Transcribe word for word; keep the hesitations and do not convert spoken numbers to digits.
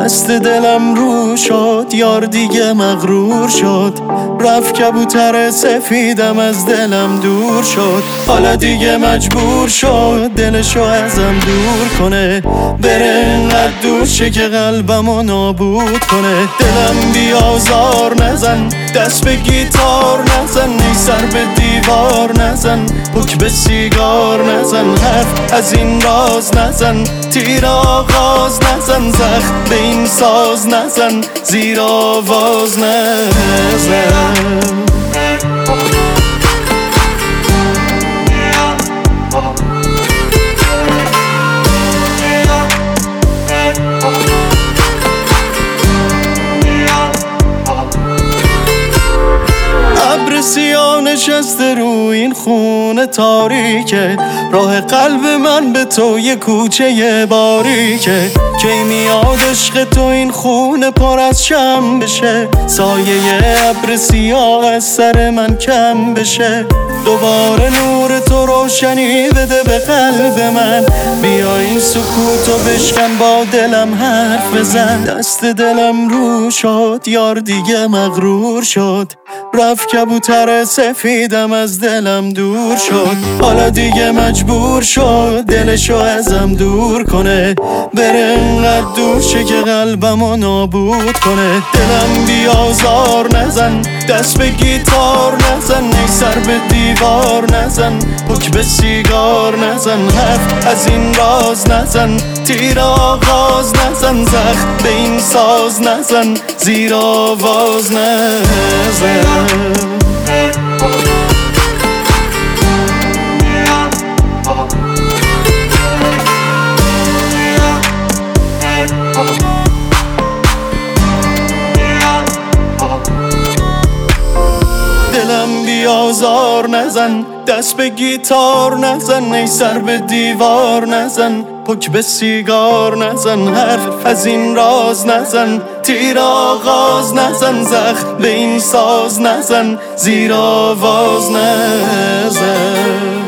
دست دلم رو شد، یار دیگه مغرور شد. رفت کبوتر سفیدم از دلم دور شد. حالا دیگه مجبور شد دلشو ازم دور کنه، بره انقدر دور شه که قلبمو نابود کنه. دلم بیازار نزن، دست به گیتار نزن، ای سر به دیوار نزن، حک به سیگار نزن، حرف از این راز نزن، تیر آغاز نزن، زخم به این ساز نزن، زیر آواز نزن. ابر سیاه نشسته رو این خونه تاریکه، راه قلب من به تو یه کوچه باریکه. کی میاد عشق تو این خونه پر از شم بشه، سایه ابر سیاه از سر من کم بشه. دوباره نور تو روشنی بده به قلب من، بیا این سکوتو بشکن با دلم حرف بزن. دست دلم رو شد، یار دیگه مغرور شد. رفت کبوتر سفیدم از دلم دور شد. حالا دیگه مجبور شد دلشو ازم دور کنه، بره انقدر دور شه که قلبمو نابود کنه. دلم بیازار نزن، دست به گیتار نزن، ای سر به دیوار نزن، حک به سیگار نزن، حرف از این راز نزن، تیر آغاز نزن، زخم به این ساز نزن، زیر آواز نزن. دلم بیازار نزن، دست به گیتار نزن، ای سر به دیوار نزن، حک به سیگار نزن، حرف از این راز نزن، تیر آغاز نزن، زخم به این ساز نزن، زیر آواز نزن.